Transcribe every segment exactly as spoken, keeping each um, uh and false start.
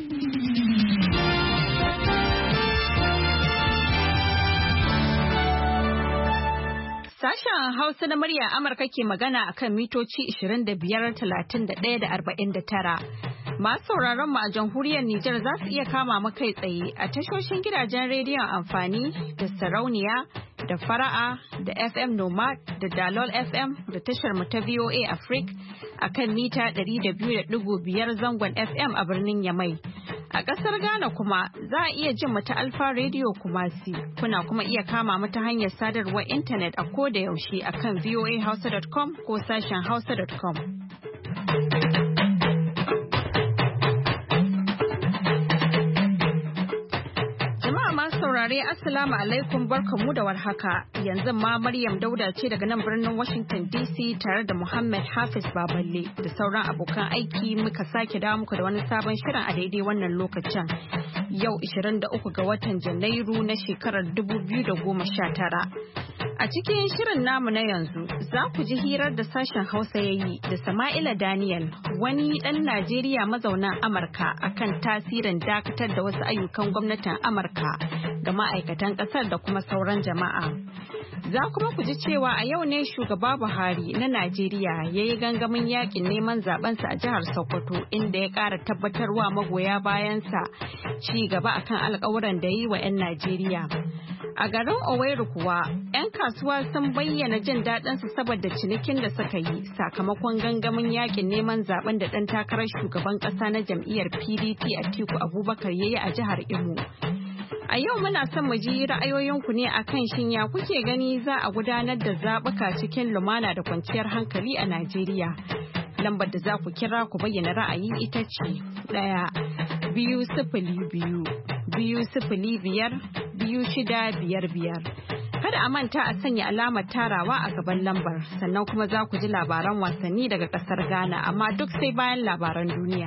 Sashen Hausa na murya Amurka ke magana akan mitoci ishirin da biyar, talatin da ɗaya da arba'in da tara. Masu sauraron mu a jamhuriyar Nijar za su iya kama mu kai tsaye a tashoshin gidajen rediyon amfani da sarauniya da fara'a da F M Nomad da Dalol F M da tashar mu ta V O A Africa akan mita ɗari da biyu da ɗigo biyar zangon F M a birnin Yamai. A ƙasar Ghana kuma za a iya jin mu ta Alfa Radio Kumasi. Kuna kuma iya kama mu ta hanyar sadarwar intanet a ko da yaushe akan voa hausa dot com ko sashen hausa dot com. Saurare Assalamu alaikum barkanmu da warhaka. Yanzu ma Maryam Dauda ce daga nan birnin Washington D C tare da Muhammad Hafiz Baballe da sauran abokan aiki muka sake dawo muku da wani sabon shirin a daidai wannan lokacin. Yau ishirin da uku ga watan Janairu na shekarar dubu biyu da goma sha tara. A cikin shirin namu na yanzu za ku ji hirar da sashen Hausa ya yi da Sama'ila Daniel wani ɗan Najeriya mazaunan Amurka akan tasirin dakatar da wasu ayyukan gwamnatin Amurka ga ma'aikatan ƙasar da kuma sauran jama'a. Za kuma ku ji cewa a yau ne shugaba Buhari na Najeriya ya yi gangamin yakin neman zabensa a jihar Sokoto inda ya ƙara tabbatarwa magoya bayansa ci gaba akan alƙawuran da yi wa 'yan Najeriya. A garin Owerri kuwa, 'yan kasuwa sun bayyana jin daɗinsu saboda cinikin da suka yi sakamakon gangamin yakin neman zaben da ɗan takarar shugaban ƙasa na jam'iyyar P D P Atiku Abubakar ya yi a jihar Imo. A yau muna son mu ji ra'ayoyinku ne akan shin ya kuke gani za a gudanar da zaɓuka cikin lumana da kwanciyar hankali a Najeriya. Lambar da za ku kira ku bayyana ra'ayi ita ce ɗaya biyu sifili biyu biyu sifili biyar biyu shida biyar biyar. Kada a manta a sanya alamar tarawa a gaban lambar sannan kuma za ku ji labaran wasanni daga ƙasar Ghana amma duk sai bayan labaran duniya.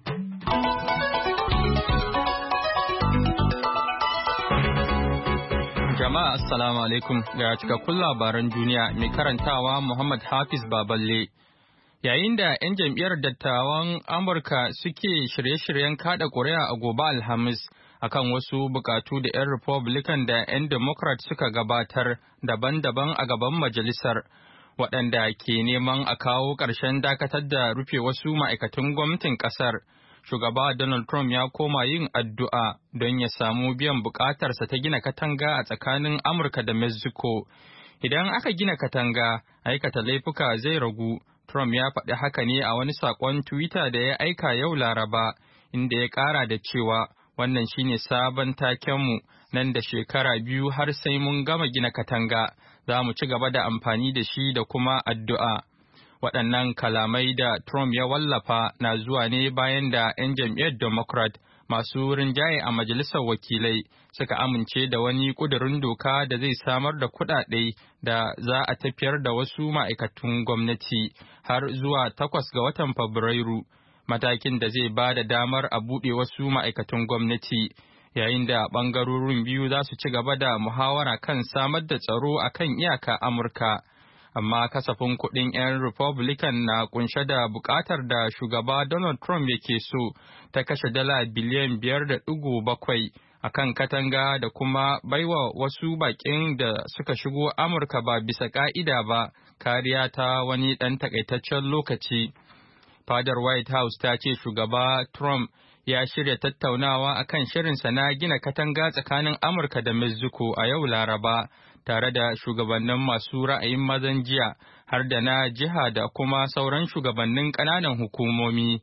Jama'a assalamu alaikum ga cikakkun labaran duniya mai karantawa Muhammad Hafiz Baballe. Yayin da 'yan jam'iyyar dattawan Amurka suke shirye-shiryen kada ƙuri'a a gobe Alhamis akan wasu bukatu da 'yan Republican da 'yan Democrat suka gabatar daban-daban a gaban majalisar, waɗanda ke neman a kawo ƙarshen dakatar da rufe wasu ma'aikatan gwamnatin ƙasar. Shugaba Donald Trump ya koma yin addu'a don ya samu biyan bukatarsa ta gina katanga a tsakanin Amurka da Mexico. Idan aka gina katanga, aikata laifuka zai ragu. Trump ya faɗi haka ne a wani saƙon Twitter da ya aika yau Laraba, inda ya ƙara da cewa wannan shine sabon takenmu nan da shekara biyu har sai mun gama gina katanga. Za mu ci gaba da amfani da shi da kuma addu'a. Waɗannan kalamai da Trump ya wallafa na zuwa ne bayan da 'yan jam'iyyar Democrat masu rinjaye a majalisar wakilai suka amince da wani ƙudurin doka da zai samar da kuɗaɗe da za a tafiyar da wasu ma'aikatun gwamnati har zuwa takwas ga watan Fabrairu, matakin da zai ba da damar a buɗe wasu ma'aikatun gwamnati, yayin da ɓangarorin biyu za su ci gaba da muhawara kan samar da tsaro a kan iyaka Amurka. Amma kasafin kuɗin 'yan Republican na kunshe da buƙatar da shugaba Donald Trump yake so ta kashe dala biliyan biyar da ɗigo bakwai a kan katanga da kuma baiwa wasu baƙin da suka shigo Amurka ba bisa ƙa'ida ba kariya ta wani ɗan takaitaccen lokaci. Fadar White House ta ce shugaba Trump ya shirya tattaunawa akan shirinsa na gina katanga tsakanin Amurka da Mexico a yau Laraba, tare da shugabannin masu ra'ayin mazan jiya har da na jiha da kuma sauran shugabannin ƙananan hukumomi.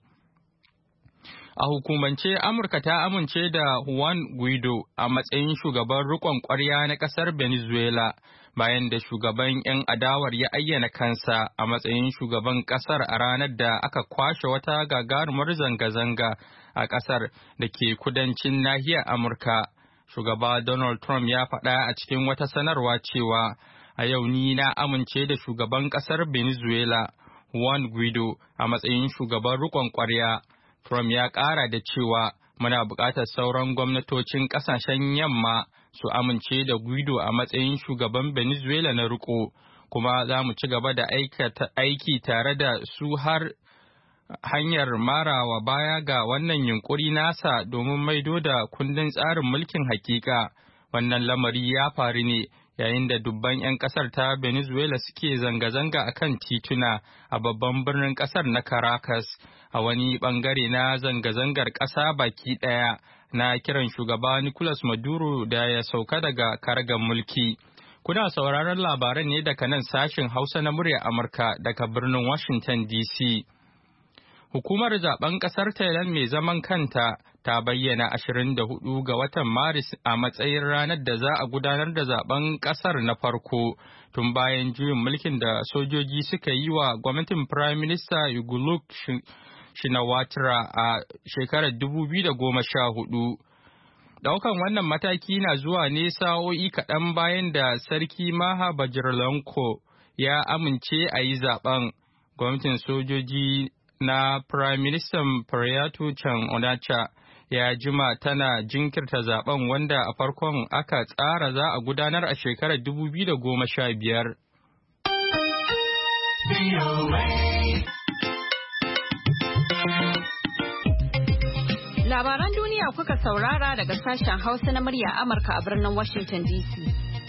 A hukumance, Amurka ta amince da Juan Guaido a matsayin shugaban riƙon ƙwarya na ƙasar Venezuela, bayan da shugaban 'yan adawar ya ayyana kansa a matsayin shugaban ƙasar a ranar da aka kwashe wata gagarumar zanga-zanga a ƙasar da ke kudancin nahiyar Amurka. Shugaba Donald Trump ya faɗa a cikin wata sanarwa cewa a yau ni na amince da shugaban ƙasar Venezuela, Juan Guaido, a matsayin shugaban riƙon ƙwarya. Trump ya ƙara da cewa muna buƙatar sauran gwamnatocin ƙasashen yamma su amince da Guaido a matsayin shugaban Venezuela na riƙo, kuma za mu ci gaba da aiki tare da su har hanyar marawa baya ga wannan yunkuri nasa domin maido da kundin tsarin mulkin hakika. Wannan lamari ya faru ne yayin da dubban 'yan kasar ta Venezuela suke zanga-zanga a kan tituna a babban birnin kasar na Caracas, a wani bangare na zanga-zangar ƙasa baki ɗaya na kiran shugaba Nicolas Maduro da ya sauka daga karagar mulki. Kuna sauraron labaran ne daga nan sashen Hausa na murya Amurka daga birnin Washington D C. Hukumar zaben kasar Thailand mai zaman kanta ta bayyana ashirin da hudu ga watan Maris a matsayin ranar da za a gudanar da zaben kasar na farko tun bayan juyin mulkin da sojoji suka yi wa gwamnatin Prime Minister Yingluck Shinawatra a shekarar dubu biyu da goma sha hudu. Daukan wannan mataki na zuwa ne sa'o'i kaɗan bayan da Sarki Maha Vajiralongkorn ya amince a yi zaben. Gwamnatin sojoji na Prime Minister Prayutna Chan-o-cha ya jima tana jinkirta zaben wanda a farkon aka tsara za a gudanar a shekarar dubu biyu da goma sha biyar. Labaran duniya kuka saurara daga sashen Hausa na murya Amurka a birnin Washington D C.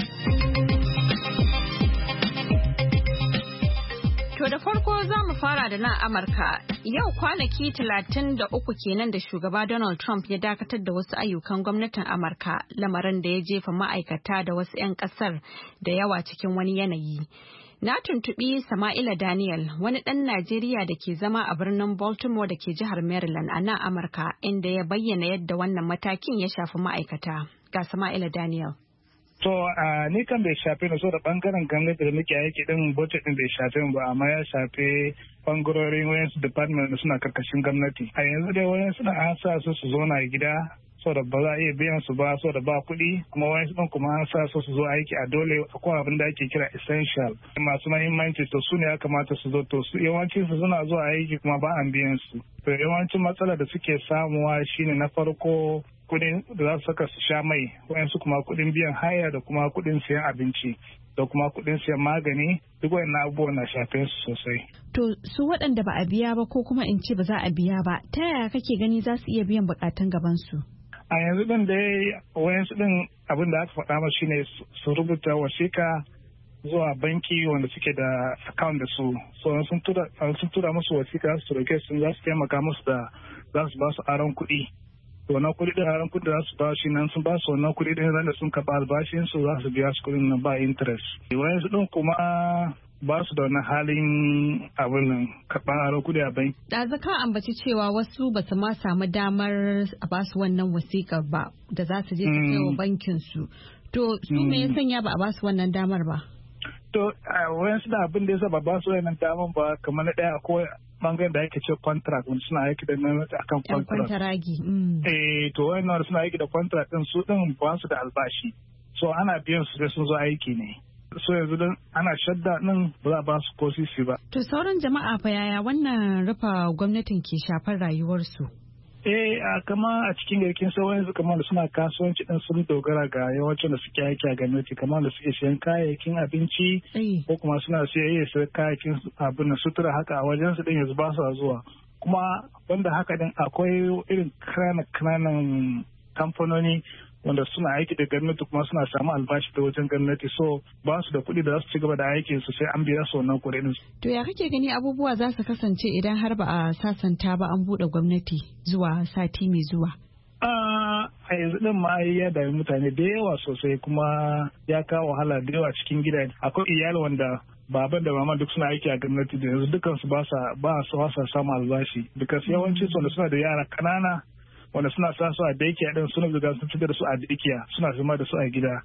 To da farko za mu fara da nan Amurka. Yau kwanaki talatin da uku kenan da shugaba Donald Trump ya dakatar da wasu ayyukan gwamnatin Amurka, lamarin da ya jefa ma'aikata da wasu 'yan kasar da yawa cikin wani yanayi. Na tuntuɓi Sama'ila Daniel, wani ɗan Najeriya da ke zama a birnin Baltimore da ke jihar Maryland a nan Amurka, inda ya bayyana yadda wannan matakin ya shafi ma'aikata. Ga Sama'ila Daniel. To, a ni kan bai shafe ni so da bangaren gwamnati da muke aiki din budget din bai shafe mu ba, amma ya shafe bangarorin wayansu department da suna karkashin gwamnati. A yanzu dai wayansu na an sa su su zo na gida so da ba za a iya biyan su ba so da ba kuɗi, kuma wayansu ɗin kuma an sa su su zo aiki a dole akwai abin da ake kira essential masu mahimmanci, to su ne ya kamata su zo, to su yawancin su suna zuwa aiki kuma ba an biyan su. To yawancin matsalar da suke samuwa shine na farko kudin da za su saka su sha mai, wayansu kuma kudin biyan haya da kuma kudin siyan abinci da kuma kudin siyan magani, duk wayannan abubuwan na shafe su sosai. To su waɗanda ba a biya ba ko kuma in ce ba za a biya ba, ta yaya kake gani za su iya biyan bukatun gaban su? A yanzu din dai wayansu din abin da aka faɗa masu shine su rubuta wasiƙa zuwa banki wanda suke da account da su, so sun tura sun tura musu wasiƙa su roke su za su taimaka musu da za su ba su aron kuɗi. wannan kuɗi da haran kuɗi da su ba shi nan sun ba su wannan kuɗi da sun karɓa albashin su za su biya su kuɗin nan ba interest. Wayan su ɗin kuma ba su da wani halin abin nan karɓar haran kuɗi a banki. Ɗazu ka ambaci cewa wasu ba su ma samu damar a ba su wannan wasiƙar ba da za su je su kai wa bankin su. To su me ya sanya ba a ba su wannan damar ba? To wayan su da abin da ya sa ba ba su wannan damar ba kamar na ɗaya ko bangaren da ake ce contract wanda suna aiki da nan akan contract. Kwantaragi. Eh to wayannan suna aiki da contract din su din ba su da albashi. So ana biyan su sai sun zo aiki ne. So yanzu din ana shadda din ba za a ba su ko sisi ba. To sauran jama'a fa yaya wannan rufa gwamnatin ke shafar rayuwarsu? Eh a kama a cikin garkin sauran su kamar da suna kasuwanci din sun dogara ga yawancin da suke aiki a gwamnati, kamar da suke siyan kayayyakin abinci ko kuma suna siya siyan kayayyakin abin da sutura haka a wajen su din yanzu ba su zuwa. Kuma wanda haka din akwai irin kananan kamfanoni wanda suna aiki da gwamnati kuma suna samu albashi da wajen gwamnati, so ba su da kuɗi da za su ci gaba da aikin su sai an biya su wannan kuɗin. To ya kake gani abubuwa za su kasance idan har ba a sasanta ba an buɗe gwamnati zuwa sati mai zuwa? A yanzu din ma ya dami mutane da yawa sosai kuma ya kawo wahala da yawa cikin gida. Akwai iyali wanda baban da mama duk suna aiki a gwamnati da yanzu dukansu ba sa ba sa samun albashi, because yawancin su suna da yara ƙanana wanda suna sa su a daycare din suna zuga sun fitar da su a daycare suna zama da su a gida.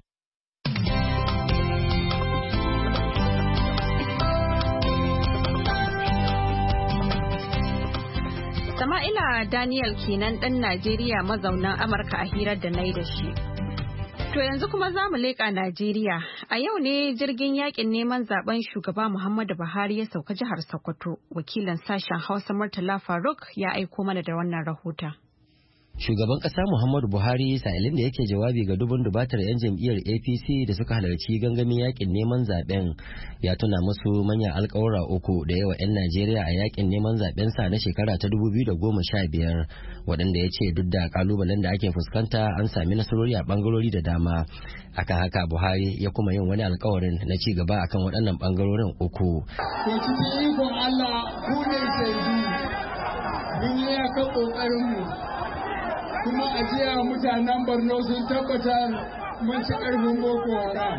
Sama'ila Daniel kenan ɗan Najeriya mazaunan Amurka a hirar da na yi da shi. To yanzu kuma za mu leƙa Najeriya. A yau ne jirgin yakin neman zaben shugaba Muhammadu Buhari ya sauka jihar Sokoto. Wakilin sashen Hausa Murtala Faruk ya aiko mana da wannan rahoton. Shugaban ƙasa Muhammadu Buhari sa'ilin da yake jawabi ga dubun dubatar 'yan jam'iyyar A P C da suka halarci gangamin yakin neman zaben ya tuna musu manyan alƙawura uku da yawa 'yan Najeriya a yakin neman zaben sa na shekara ta dubu biyu da goma sha biyar waɗanda ya ce duk da kalubalen da ake fuskanta an sami nasarori a bangarori da dama. Akan haka Buhari ya kuma yin wani alƙawarin na ci gaba akan waɗannan bangarorin uku. Ko cikin ikon Allah ku ne shaidu mun yi aka ƙoƙarin mu. Kuma a jiya mutanen Borno sun tabbatar mun ci ƙarfin Boko Haram.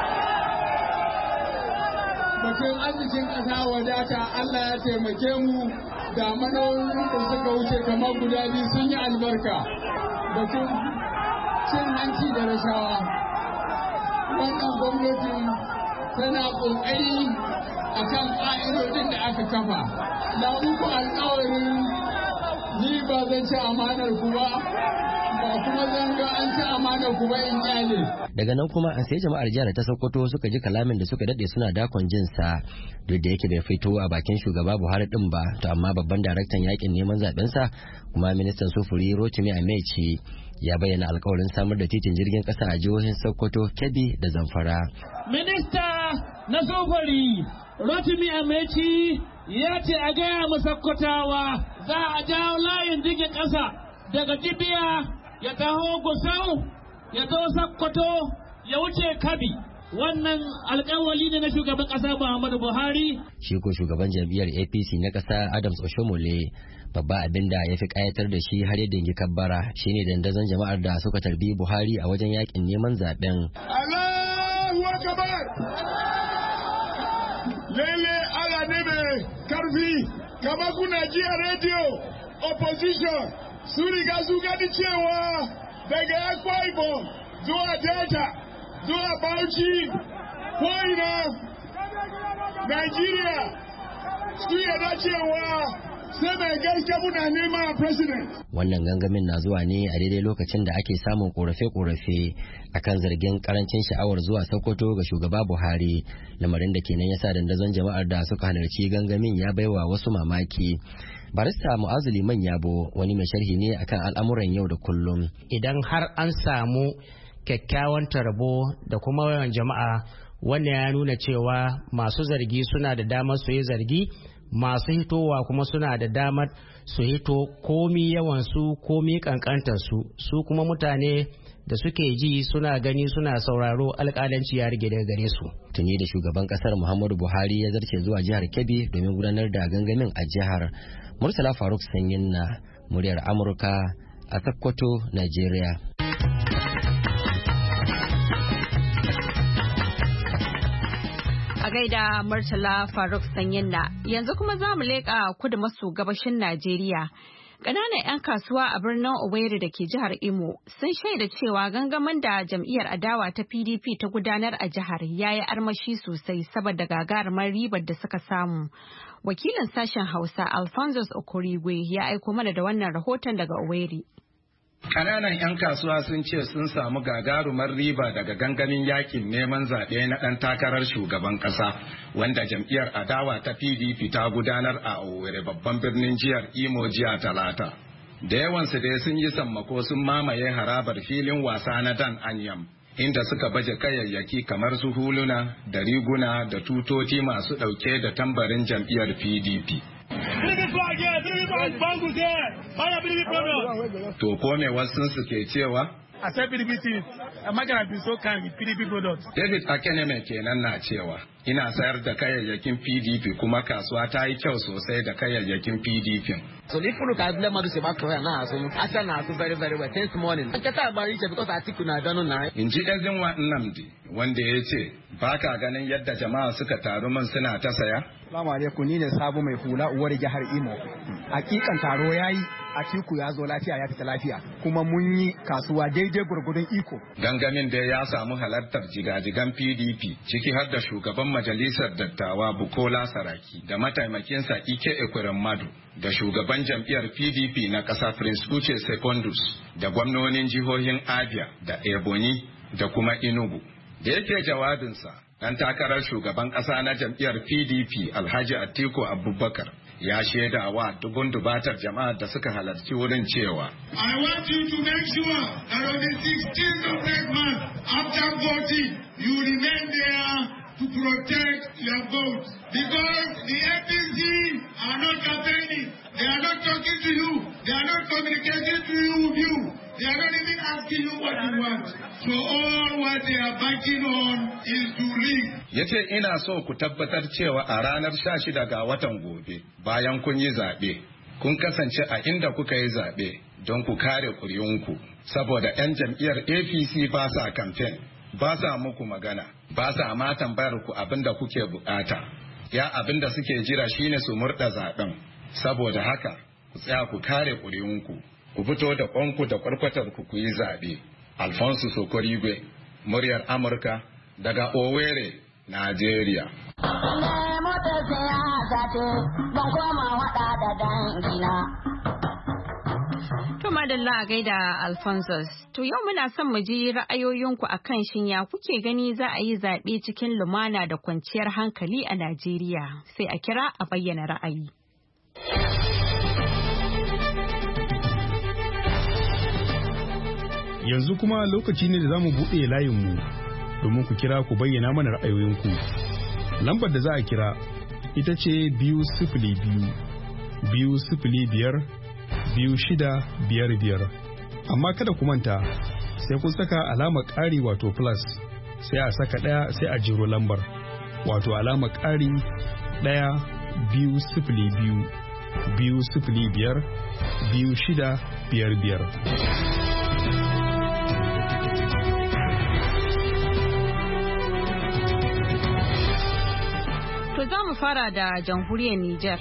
Batun arzikin ƙasa wadata Allah ya taimake mu da manorin da suka wuce kamar guda biyu sun yi albarka. Batun cin hanci da rashawa. Wannan gwamnati tana ƙoƙari a kan ƙa'idodin da aka kafa. Na muku alƙawarin ni ba zan ci amanar ku ba ba kuma zan ga an ci amanar ku ba in kyale. Daga nan kuma an sai jama'ar jihar ta Sokoto suka ji kalamin da suka dade suna dakon jin sa duk da yake bai fito a bakin shugaba Buhari din ba to amma babban daraktan yakin neman zaben sa kuma ministan sufuri Rotimi Amechi ya bayyana alkawarin samar da titin jirgin kasa a jihohin Sokoto, Kebbi da Zamfara. Minista na sufuri Rotimi Amechi ya ce a gaya mu Sokotawa za a jawo layin jirgin ƙasa daga Jibiya ya taho Gusau ya zo Sokoto ya wuce Kabi. Wannan alƙawali ne na shugaban ƙasa Muhammadu Buhari. Shi ko shugaban jam'iyyar A P C na ƙasa Adams Oshomole babba abin da ya fi ƙayatar da shi har yadda ya kabbara shine dandazon jama'ar da suka tarbi Buhari a wajen yakin neman zaben. Allahu Akbar! Lele ala ne mai karfi kama kuna ji a rediyo opposition su riga su gani cewa daga Akwa Ibom zuwa Delta zuwa Bauchi ko ina Nigeria su yarda cewa sai mai gaske muna nema president. Wannan gangamin na zuwa ne a daidai lokacin da ake samun korafe-korafe akan zargin karancin sha'awar zuwa Sokoto ga shugaba Buhari, lamarin da kenan yasa dandazon jama'ar da suka halarci gangamin ya baiwa wasu mamaki. Barista Mu'azu Liman Yabo wani mai sharhi ne akan al'amuran yau da kullum. Idan har an samu kyakkyawan tarbo da kuma yawan jama'a, wannan ya nuna cewa masu zargi suna da damar su yi zargi, masu hitowa kuma suna da damar su hito komi yawansu komi kankantarsu, su kuma mutane da suke ji suna gani suna sauraro alƙalanci ya rige daga gare su. Tuni da shugaban kasar Muhammadu Buhari ya zarce zuwa jihar Kebbi domin gudanar da gangamin a jihar. Murtala Faruk Sanyin na muryar Amurka a Sokoto, Najeriya. A gaida Murtala Faruk Sanyinna, yanzu kuma za mu leƙa kudu maso gabashin Najeriya. Ƙananan 'yan kasuwa a birnin Owerri da ke jihar Imo sun shaida cewa gangamin da jam'iyyar adawa ta P D P ta gudanar a jihar ya yi armashi sosai saboda gagarumar ribar da suka samu. Wakilin sashen Hausa Alphonsus Okorigwe ya aiko mana da wannan rahoton daga Owerri. Ƙananan 'yan kasuwa sun ce sun samu gagarumar riba daga gangamin yakin neman zaɓe na ɗan takarar shugaban ƙasa wanda jam'iyyar adawa ta P D P ta gudanar a Owerri babban birnin jihar Imo jiya Talata. Da yawansu dai sun yi sammako sun mamaye harabar filin wasa na Dan Anyam, inda suka baje kayayyaki kamar su huluna da riguna da tutoti masu ɗauke da tambarin jam'iyyar P D P. To ko me wasu su ke cewa? I said P D P things. I'm not gonna be so kind with P D P products. David Akeneme kenan na cewa ina sayar da kayayyakin P D P kuma kasuwa ta yi kyau sosai da kayayyakin P D P. So if you look at the model about career now, so I said now very very well since morning. I get about it because I think I don't know. In ji Ezinwa Nnamdi wanda ya ce ba ka ganin yadda jama'a suka taru min suna ta saya? Salamu alaikum, ni ne Sabo mai hula uwar jihar Imo. Hakikan taro yayi, Atiku ya zo lafiya ya fita lafiya, kuma mun yi kasuwa daidai gurgudun iko. Gangamin da ya samu halartar jigajigan P D P ciki har da shugaban majalisar dattawa Bukola Saraki da mataimakinsa Ike Ekweremadu da shugaban jam'iyyar P D P na ƙasa Prince Uche Secondus da gwamnonin jihohin Abia da Ebonyi da kuma Enugu. Da yake jawabinsa, ɗan takarar shugaban ƙasa na jam'iyyar P D P Alhaji Atiku Abubakar ya shaida wa dubun dubatar jama'ar da suka halarci wurin cewa I want you to make sure that on the sixteenth of next month, after voting, you remain there to protect your votes. Because the A P C are not campaigning. They are not talking to you. They are not communicating to you with you. They are not even asking you what you want. So all what they are banking on is to leave. Ya ce ina so ku tabbatar cewa a ranar sha shida ga watan gobe bayan kun yi zaɓe, kun kasance a inda kuka yi zaɓe don ku kare ƙuri'unku. Saboda 'yan jam'iyyar A P C ba sa kamfen, ba sa muku magana, ba sa ma tambayar ku abin da kuke bukata. Ya abin da suke jira shine su murɗa zaɓen. Saboda haka ku tsaya ku kare ƙuri'unku. Ku fito da ƙwanku da ƙwarƙwatar ku ku yi zaɓe. Alfonso Sokorigwe, muryar Amurka daga Owerri, Najeriya. To madalla a gaida Alphonsus. To yau muna son mu ji ra'ayoyinku a kan shin ya kuke gani za a yi zaɓe cikin lumana da kwanciyar hankali a Najeriya. Sai a kira a bayyana ra'ayi. Yanzu kuma lokaci ne da za mu buɗe layinmu domin ku kira ku bayyana mana ra'ayoyinku. Lambar da za a kira ita ce biyu sifili biyu, biyu sifili biyar, biyu shida biyar biyar. Amma kada ku manta sai kun saka alamar ƙari wato plus sai a saka ɗaya sai a jiro lambar wato alamar ƙari ɗaya biyu sifili biyu, biyu sifili biyar, biyu shida biyar biyar. To za mu fara da jamhuriyar Nijar.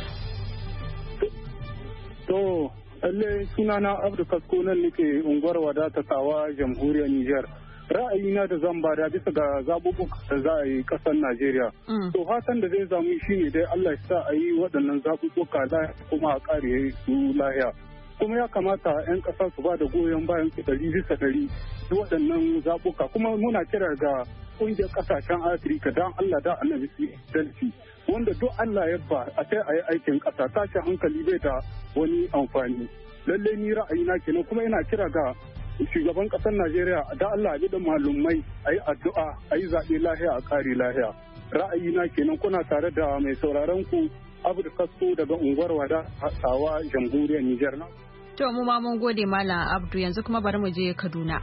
To, lalle sunana Abdu Kasko nan nake unguwar wadatatawa jamhuriyar Nijar. Ra'ayina da zan bada bisa ga zaɓuɓɓuka da za a yi ƙasar Najeriya. To fatan da zai zamu shi ne dai Allah ya sa a yi waɗannan zaɓuɓɓuka da kuma a ƙare su lahiya. Kuma ya kamata 'yan ƙasa su ba da goyon bayan su ɗari bisa ɗari waɗannan zaɓuka. Kuma muna kira ga ƙungiyar ƙasashen Afirka don Allah da annabi su dalci. Wanda duk Allah ya ba a sai a yi aikin ƙasa tashin hankali bai da wani amfani. Lallai ni ra'ayina kenan kuma ina kira ga shugaban ƙasar Najeriya da Allah ya da malumai a yi addu'a a yi zaɓe lahiya a kare lahiya. Ra'ayina kenan kuna tare da mai sauraron ku Abdu Kasko daga unguwar Wada Hatsawa jamhuriyar Nijar na. To mu ma mun gode Malam Abdu yanzu kuma bari mu je Kaduna.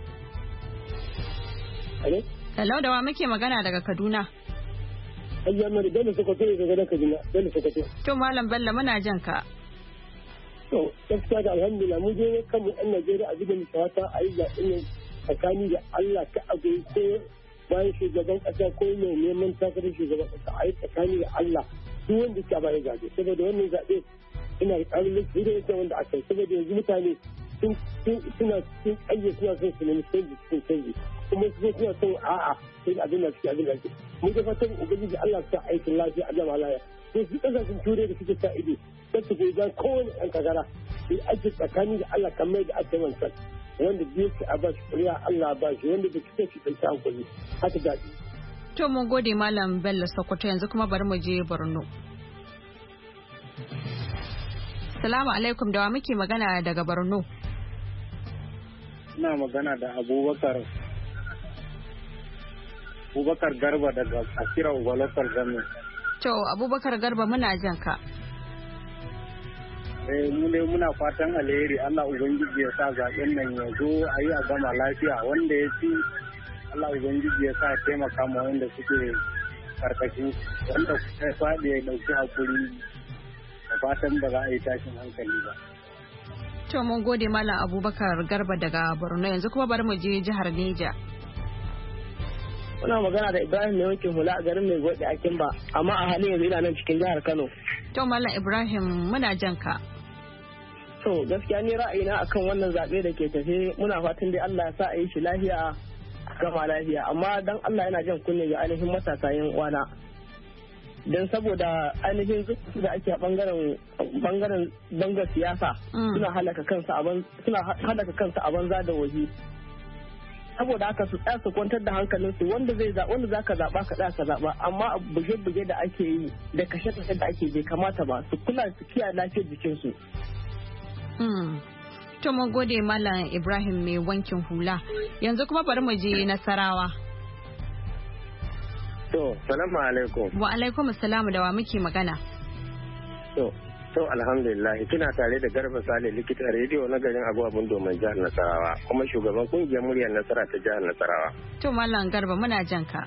Hello? Hello da wa muke magana daga Kaduna? Ayya mari Bello Sokoto daga Kaduna, Bello Sokoto. To Malam Bello muna jan ka. To gaskiya da alhamdulillah mu je kan mu ɗan Najeriya a gidan misawata a yi zaɓen nan tsakani da Allah ta abu ko bayan shugaban ƙasa ko mai neman takarar shugaban ƙasa a yi tsakani da Allah duk wanda ke bayan zaɓe saboda wannan zaɓe ina da ƙarin lokaci da yake wanda aka yi saboda yanzu mutane suna cikin ƙayye suna son su nemi canji cikin canji kuma su suna son a'a sai abin da suke abin da suke mun ga fatan ubangiji Allah ta aikin lafiya a jama'a lafiya to su ƙasashen turai da suke sa ido sai su goyi bayan kowane ɗan kagara sai ake tsakani da Allah kamar da ake wancan wanda biyu su a ba shi ƙuri'a Allah ba shi wanda da suke shi ɗauki hankali haka daɗi. To mun gode Malam Bello Sokoto yanzu kuma bari mu je Borno. Salamu alaikum da wa muke magana daga Borno. Ina magana da Abubakar Abubakar Garba daga Akira Ubalokar Gami. To Abubakar Garba muna jan ka. Eh mu ne muna fatan alheri Allah ubangiji ya sa zaben nan ya zo a yi a gama lafiya wanda ya ci Allah ubangiji ya sa taimaka ma wanda suke karkashin wanda ya faɗi ya ɗauki hakuri da fatan ba za a yi tashin hankali ba. To mun gode Malam Abubakar Garba daga Borno yanzu kuma bari mu je jihar Neja. Muna magana da Ibrahim mai wankin hula a garin mai gode a Kimba amma a halin yanzu ina nan cikin jihar Kano. To Malam Ibrahim muna jan ka. To gaskiya ni ra'ayina akan wannan zaɓe da ke tafe muna fatan dai Allah ya sa a yi shi lafiya gama lafiya amma dan Allah yana jan kunne ga ainihin matasa yan uwana. Don saboda ainihin zuci da ake a bangaren bangaren bangar siyasa suna halaka kansu a suna halaka kansu a banza da waje saboda haka su tsaya su kwantar da hankalinsu wanda zai za wanda zaka zaba ka tsaya ka zaba amma buge-buge da ake yi da kashe-kashe da ake bai kamata ba su kula su kiyaye lafiyar jikinsu. To mun gode Malam Ibrahim mai wankin hula. Yanzu kuma bari mu je Nasarawa. To, salamu alaikum. Wa alaikum assalamu da wa muke magana. To, to alhamdulillah kina tare da Garba Sale likitan rediyo na garin Agwabun domin jihar Nasarawa kuma shugaban kungiyar muryar Nasara ta jihar Nasarawa. To Malam Garba muna jan ka.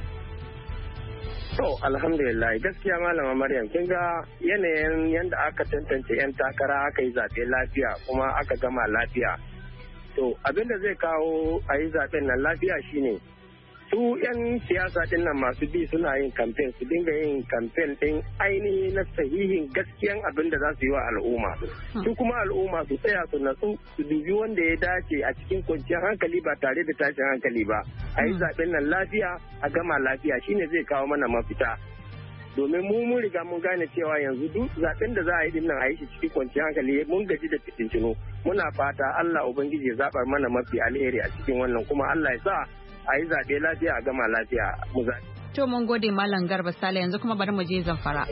To alhamdulillah gaskiya malama Maryam kin ga yanayin yanda aka tantance yan takara aka yi zaɓe lafiya kuma aka gama lafiya. To abinda zai kawo a yi zaɓen nan lafiya shine su yan siyasa din nan masu bi suna yin kamfen su dinga yin kamfen din ainihi na sahihin gaskiyan abin da za su yi wa al'umma su kuma al'umma su tsaya su natsu su dubi wanda ya dace a cikin kwanciyar hankali ba tare da tashin hankali ba a yi zaɓen nan lafiya a gama lafiya shine zai kawo mana mafita domin mu mun riga mun gane cewa yanzu duk zaɓen da za a yi din nan a yi shi cikin kwanciyar hankali mun gaji da fitintino muna fata Allah ubangiji ya zaɓar mana mafi alheri a cikin wannan kuma Allah ya sa a yi zaɓe lafiya a gama lafiya mu zaɓe. To mun gode Malam Garba Sale yanzu kuma bari mu je Zamfara.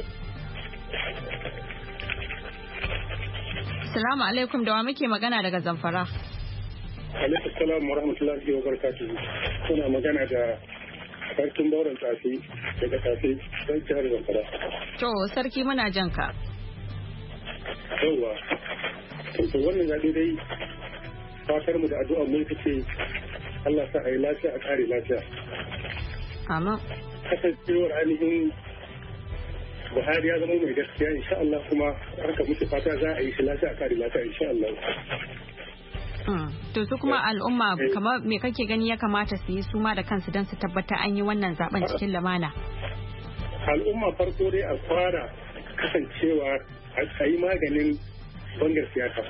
Assalamu alaikum da wa muke magana daga Zamfara. Alaikum salam wa rahmatullahi wa barakatuhu. Kuna magana da sarkin Bauran Tsafi daga Tsafi don jihar Zamfara. To sarki muna jan ka. Yawwa. To wannan zaɓe dai fatar mu da addu'a mun kace Allah sa a yi lafiya a kare lafiya. Amma. Kasancewar ainihin Buhari ya zama mai gaskiya insha Allah kuma haka muke fata za a yi shi lafiya a kare lafiya insha Allah. To su kuma al'umma kamar me kake gani ya kamata su yi su ma da kansu don su tabbata an yi wannan zaben cikin lamana? Al'umma farko dai a fara kasancewa a yi maganin bangar siyasa.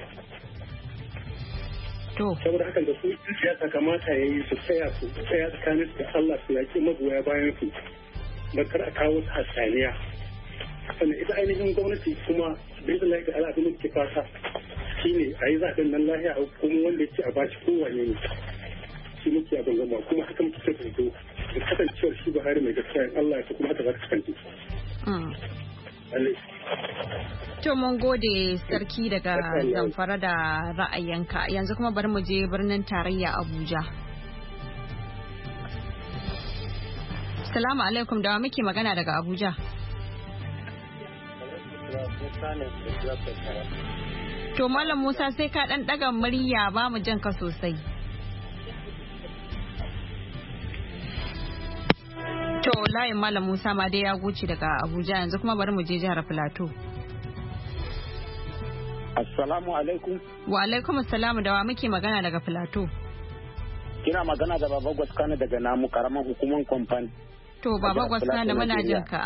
saboda hakan da su siyasa kamata ya yi su tsaya su tsaya tsakanin da Allah su yaki magoya bayan su da kar a kawo su hatsaniya sannan ita ainihin gwamnati kuma da ita lafiya ala abin da ke fata shine a yi zaɓen nan lahiya a kuma wanda ya ce a bashi kowane ne shi muke abin gama kuma haka muke ta fito da kasancewar shi Buhari mai gaskiya in Allah ya ta kuma haka za ta kasance. To mun gode sarki daga Zamfara da ra'ayinka yanzu kuma bari mu je birnin tarayya Abuja. Assalamu alaikum da muke magana daga Abuja. To Malam Musa sai ka dan daga murya ba mu jan ka sosai. To layin Malam Musa ma dai ya goce daga Abuja yanzu kuma bari mu je jihar Plateau. Assalamu alaikum. Wa alaikum assalamu da wa muke magana daga Plateau. Kina magana da Baba Gwaskana daga namu karaman hukumar Kwamfan. To Baba Gwaskana muna jin ka.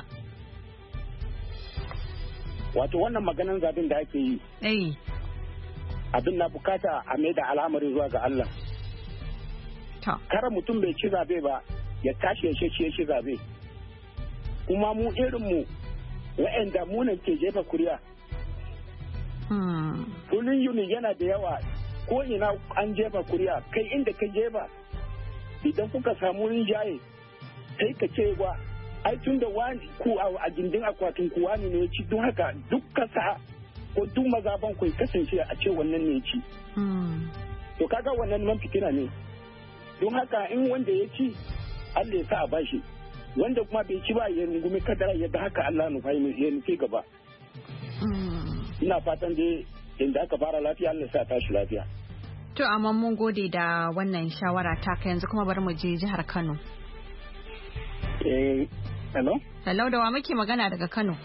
Wato wannan maganan zabin da ake yi. Eh. Abin na bukata a mai da al'amari zuwa ga Allah. Ta. Kara mutum bai ci zabe ba ya tashi ya shi shi zabe. Kuma mu irin mu wa'anda mu ne ke jefa kuriya. Fulun yuni yana da yawa ko ina an jefa kuriya kai inda ka jefa idan kuka samu rinjaye kai ka ce wa ai tun da wani ku a gindin akwatin ku wani ne ci don haka duk kasa ko duk mazaban ku kasance a ce wannan ne ci. To kaga wannan man fitina ne don haka in wanda ya ci Allah ya sa a bashi wanda kuma bai ci ba ya rungumi kadara yadda haka Allah nufa ya nufi gaba. Ina fatan dai inda aka fara lafiya Allah sa tashi lafiya. To amma mun gode da wannan shawara ta ka yanzu kuma bari mu je jihar Kano. Eh, hello? Hello da wa muke magana daga Kano?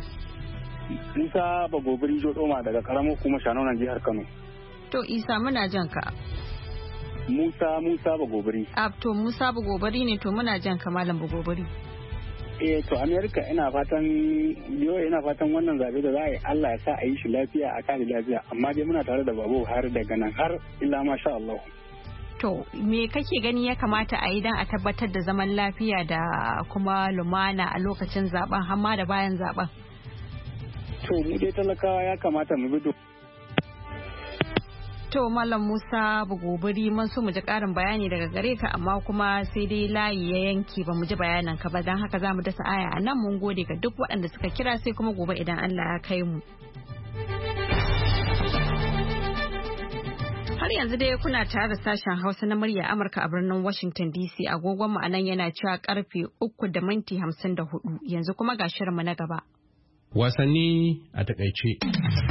Isa Bagobiri Jodoma daga karamar kuma Shanonan jihar Kano. To Isa muna jan ka. Musa Musa Bagobiri. Ah to Musa Bagobiri ne to muna jan ka Malam Bagobiri. Eh to Amerika ina fatan yau ina fatan wannan zabe da za a yi Allah ya sa a yi shi lafiya a kare lafiya amma dai muna tare da Babu har daga nan har illa masha Allah. To me kake gani ya kamata a yi dan a tabbatar da zaman lafiya da kuma lumana a lokacin zaben har ma da bayan zaben? To mu dai talakawa ya kamata mu bi To Malam Musa Buguburi mun so mu ji karin bayani daga gare ka amma kuma sai dai layi ya yanke ba mu ji bayanan ka ba dan haka za mu dasa aya a nan mun gode ga duk waɗanda suka kira sai kuma gobe idan Allah ya kai mu. Har yanzu dai kuna tare da sashen Hausa na murya Amurka a birnin Washington D C agogon mu anan yana cewa karfe uku da minti hamsin da hudu yanzu kuma ga shirinmu na gaba. Wasanni a takaice.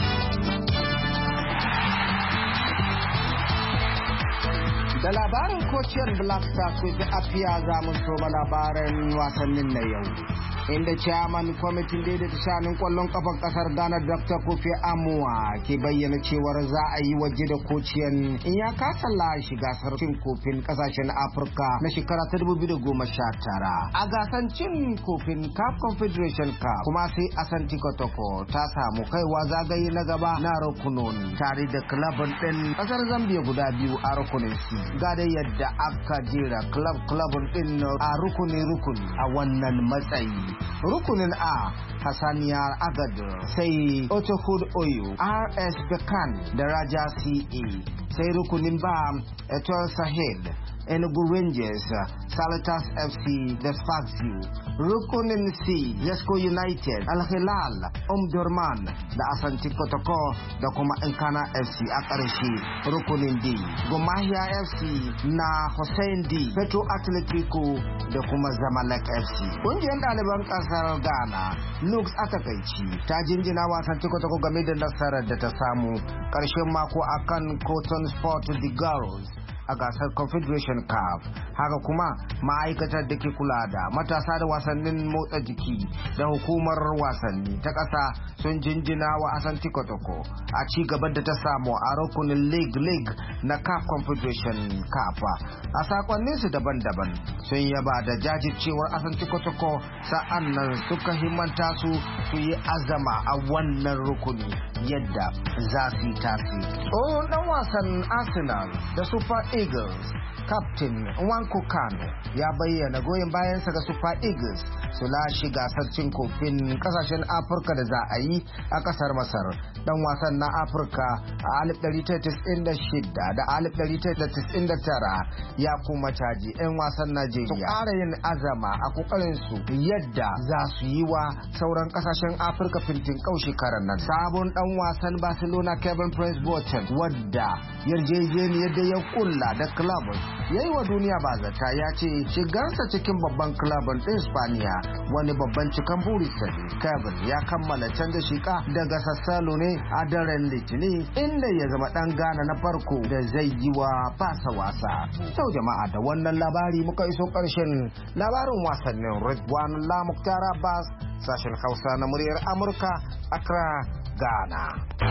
Da labarin kociyar Black Stars Kofi Appiah za mu soma labarin wasannin na yau. Inda chairman kwamitin daidaita shanin kwallon kafar kasar Ghana Doctor Kofi Amuwa ke bayyana cewar za a yi waje da kociyan in ya kasa lashe gasar cin kofin kasashen Afirka na shekara ta dubu biyu da goma sha tara. A gasar cin kofin C A F Confederation Cup kuma sai Asante Kotoko ta samu kaiwa zagaye na gaba na rukunin tare da klabin din kasar Zambia guda biyu a rukunin C. Ga da yadda aka jera club clubin din a rukuni rukuni a wannan matsayi. Rukunin A Hassaniya Agado sai Otohud Oyo R S Bekan da Raja C A sai rukunin B Etoile Sahel Enugu Rangers Salitas F C da Sfaxio. Rukunin C Jesco United Al Hilal Omdurman da Asante Kotoko da kuma Nkana F C a ƙarshe. Rukunin D Gomahia F C na Hussein D Petro Atletico da kuma Zamalek F C. Ƙungiyar ɗaliban ƙasar Ghana Lux a takaici ta jinjina wasan Kotoko game da nasarar da ta samu ƙarshen mako akan Cotton Sport the Girls a gasar Confederation Cup. Haka kuma ma'aikatar da ke kula da matasa da wasannin motsa jiki da hukumar wasanni ta ƙasa sun jinjina wa Asante Kotoko a ci gaban da ta samu a rukunin league league na C A F Confederation Cup. A sakonninsu daban-daban sun yaba da jajircewar Asante Kotoko sa'an nan suka himmanta su su yi azama a wannan rukuni yadda za su yi tasiri. Tsohon dan wasan Arsenal da Super Eagles Captain Nwankwo Kanu ya bayyana goyon bayansa ga Super Eagles su lashe gasar cin kofin kasashen Afirka da za a yi a kasar Masar. Dan wasan na Afirka a alif ɗari tara da tis'in da shida da alif ɗari tara da tis'in da tara ya kuma caji 'yan wasan Najeriya su ƙara yin azama a kokarin su yadda za su yi wa sauran kasashen Afirka fintin kau shekarar nan. Sabon dan wasan Barcelona Kevin Prince Boateng wadda yarjejeniyar da ya kulla da club ya yi wa duniya ba zata ya ce shigarsa cikin babban club ɗin Spaniya wani babban cikan burisa ne. Kevin ya kammala canza shika daga Sassalo ne a daren Litinin inda ya zama dan Ghana na farko da zai yi wa fasa wasa. Sau jama'a da wannan labari muka iso karshen labarin wasannin Ridwan Allah Muktar Abbas sashen Hausa na muryar Amurka Accra Ghana.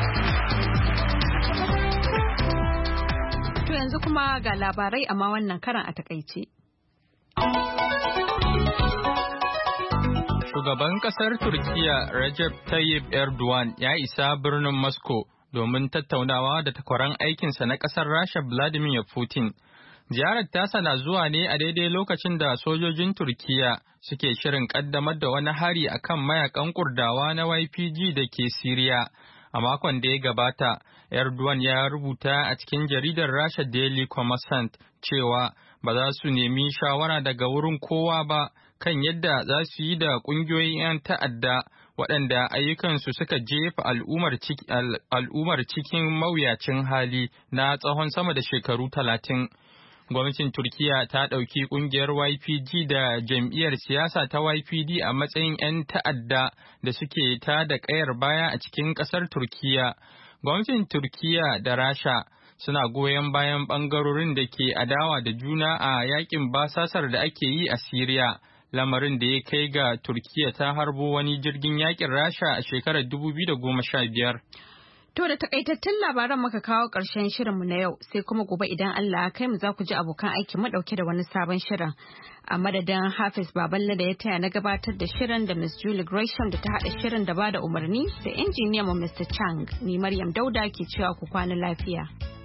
To yanzu kuma ga labarai amma wannan karan a takaice. Shugaban kasar Turkiya Recep Tayyip Erdogan ya isa birnin Moscow domin tattaunawa da takwaran aikinsa na kasar Rasha Vladimir Putin. Ziyarar tasa na zuwa ne a daidai lokacin da sojojin Turkiya suke shirin kaddamar da wani hari akan mayakan Kurdawa na Y P G da ke Siriya. A makon da ya gabata, Erdogan ya rubuta a cikin jaridar Rasha Daily Commerçant cewa ba za su nemi shawara daga wurin kowa ba kan yadda za su yi da ƙungiyoyin 'yan ta'adda waɗanda ayyukansu suka jefa al'ummar cikin mawuyacin hali na tsawon sama da shekaru talatin. Gwamnatin Turkiya ta ɗauki ƙungiyar Y P G da jam'iyyar siyasa ta Y P D a matsayin 'yan ta'adda da suke ta da ƙayar baya a cikin ƙasar Turkiya. Gwamnatin Turkiya da Rasha suna goyon bayan ɓangarorin da ke adawa da juna a yakin basasar da ake yi a Siriya, lamarin da ya kai ga Turkiya ta harbo wani jirgin yakin Rasha a shekarar dubu biyu da goma sha biyar. To da takaitattun labaran muka kawo ƙarshen shirinmu na yau sai kuma gobe idan Allah ya kai mu za ku ji abokan aiki mu ɗauke da wani sabon shirin. A madadin Hafiz Baballe da ya taya na gabatar da shirin da Miss Julie Gresham da ta haɗa shirin da bada umarni da injiniyan mu Mister Chang ni Maryam Dauda ke cewa ku kwana lafiya.